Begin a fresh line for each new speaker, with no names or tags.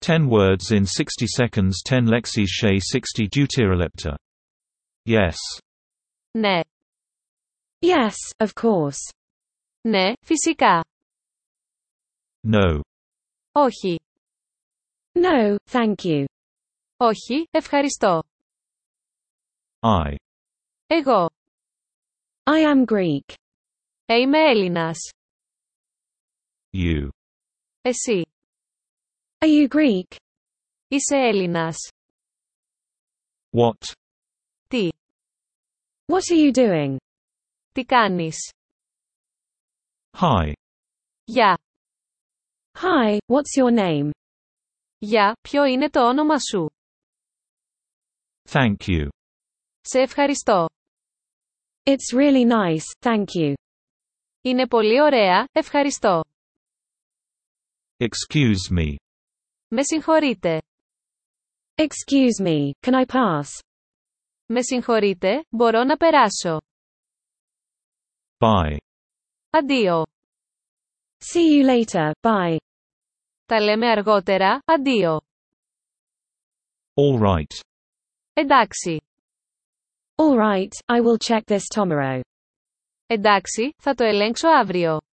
10 words in 60 seconds. 10 lexis chez 60 deuterolépta. Yes.
Ναι.
Yes, of course.
Ναι, φυσικά.
No.
Όχι.
No, thank you.
Όχι, ευχαριστώ.
I.
Εγώ.
I am Greek.
Είμαι Έλληνας.
You.
Εσύ.
Are you Greek?
Είσαι Έλληνας.
What?
Τι.
What are you doing?
Τι κάνεις.
Hi.
Γεια.
Hi, what's your name?
Γεια, ποιο είναι το όνομα σου.
Thank you.
Σε ευχαριστώ.
It's really nice, thank you.
Είναι πολύ ωραία, ευχαριστώ.
Excuse me.
Με συγχωρείτε.
Excuse me, can I pass?
Με συγχωρείτε, μπορώ να περάσω.
Bye.
Αντίο.
See you later, bye.
Τα λέμε αργότερα, αντίο.
All right.
Εντάξει.
All right, I will check this tomorrow.
Εντάξει, θα το ελέγξω αύριο.